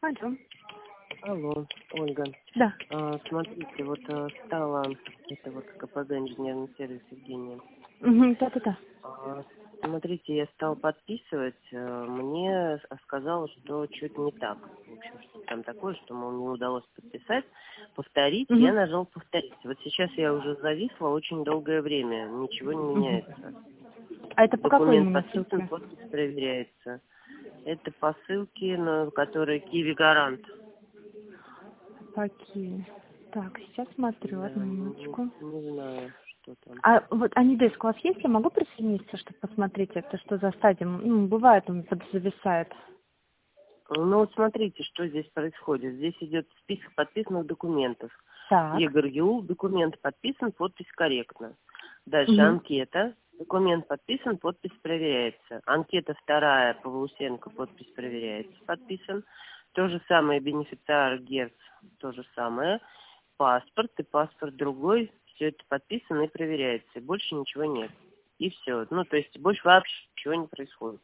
Алло. Алло, Ольга. Да. Смотрите, стала КПГ инженерный сервис Евгения. Да-да-да. Смотрите, я стала подписывать, мне сказала, что что-то не так. В общем, что там такое, что, мол, не удалось подписать. Повторить, я нажал повторить. Вот сейчас я уже зависла очень долгое время, ничего не меняется. А это по какой Документ именно подписан, ссылке? подпись проверяется. Это по ссылке, на которой Киви Гарант. По Киеву. Так, сейчас смотрю, Да, одну минуточку. не знаю, что там. А вот Анидеск у вас есть? Я могу присоединиться, чтобы посмотреть, это что за стадия? Бывает, он зависает. Ну вот смотрите, что здесь происходит. Здесь идет список подписанных документов. Так. ЕГРЮ, документ подписан, подпись корректна. Дальше анкета, документ подписан, подпись проверяется. Анкета вторая, Павлусенко, подпись проверяется, подписан. То же самое бенефициар Герц, то же самое. Паспорт и паспорт другой, все это подписано и проверяется. И больше ничего нет. И все. То есть больше вообще ничего не происходит.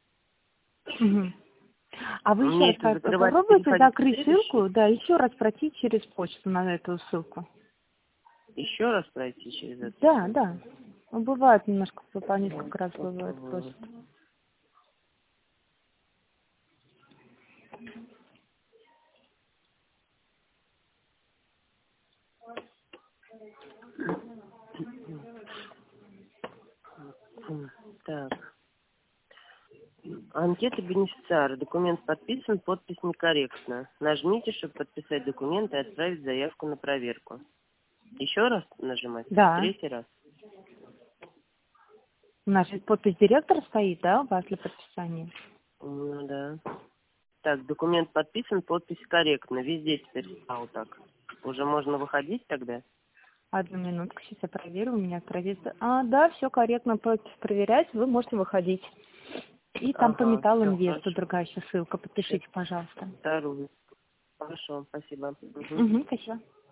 А вы еще Мне раз это закрывать, попробуйте переходить в закрыть следующий? ссылку, да, еще раз пройти через почту на эту ссылку. Еще раз пройти через это? Да, да. Бывает немножко, по несколько раз бывает просто. Так. Анкета бенефициара. Документ подписан, подпись некорректна. Нажмите, чтобы подписать документ и отправить заявку на проверку. Еще раз нажимать? Да. Третий раз? У нас же подпись директора стоит, да, у вас для подписания? Ну да. Так, документ подписан, подпись корректна. Везде теперь стало так. Уже можно выходить тогда? Одну минутку, сейчас я проверю, у меня отправится. Да, все корректно, проверять, вы можете выходить. И там по Ага, Металл все, Инвесту хорошо. другая еще ссылка, Сейчас подпишите, пожалуйста. вторую. Хорошо, спасибо. Спасибо.